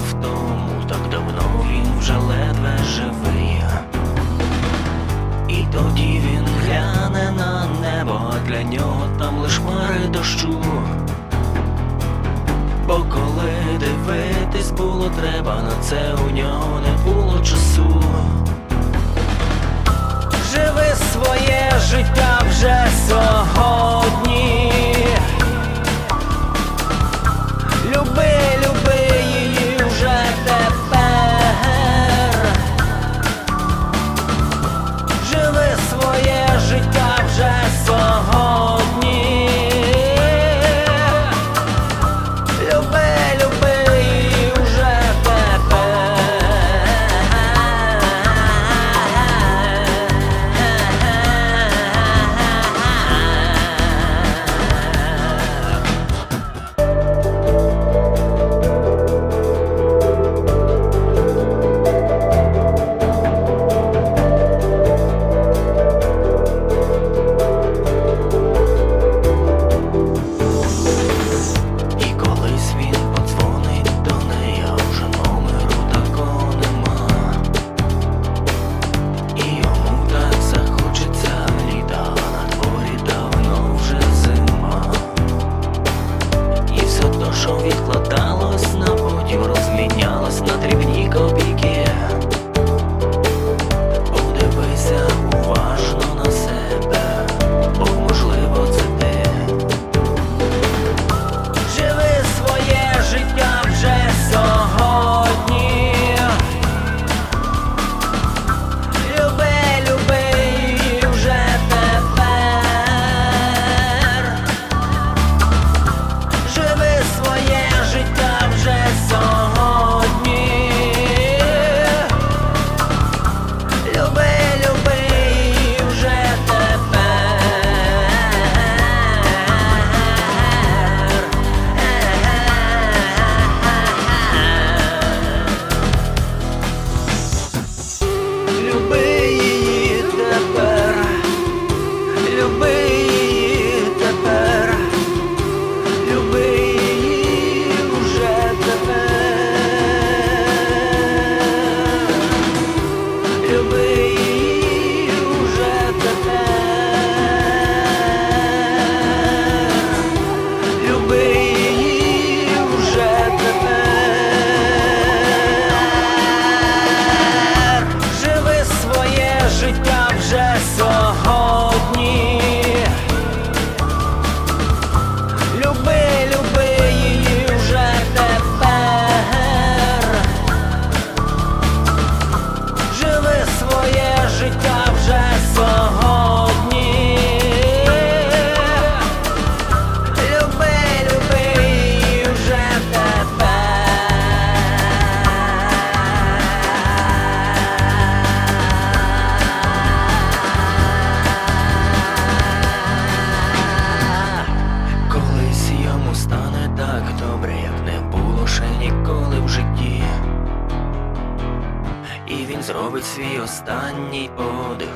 тому, так давно він вже ледве живий. І тоді він гляне на небо, а для нього там лиш хмари дощу. Бо коли дивитись було треба, на це у нього не було часу. Живи своє життя вже сьогодні. Люби, люби її вже тепер. Живи своє життя вже сьогодні. Люби, люби її вже тепер. Що відкладалось на потім, розмінялось на дрібні копійки. Подивися уважно на себе, бо можливо це ти. Живи своє життя вже сьогодні. Люби, люби її вже тепер. Живи своє життя вже сьогодні. Люби, люби її вже тепер. Люби її тепер. Люби її тепер. Люби її вже тепер. Люби її вже тепер. Люби її вже тепер. Живи своє життя вже сьогодні. Люби, люби її вже тепер. Живи своє життя вже сьогодні. Люби, люби її вже тепер. Колись йому стане так добре, як не було ще ніколи в житті. І він зробить свій останній подих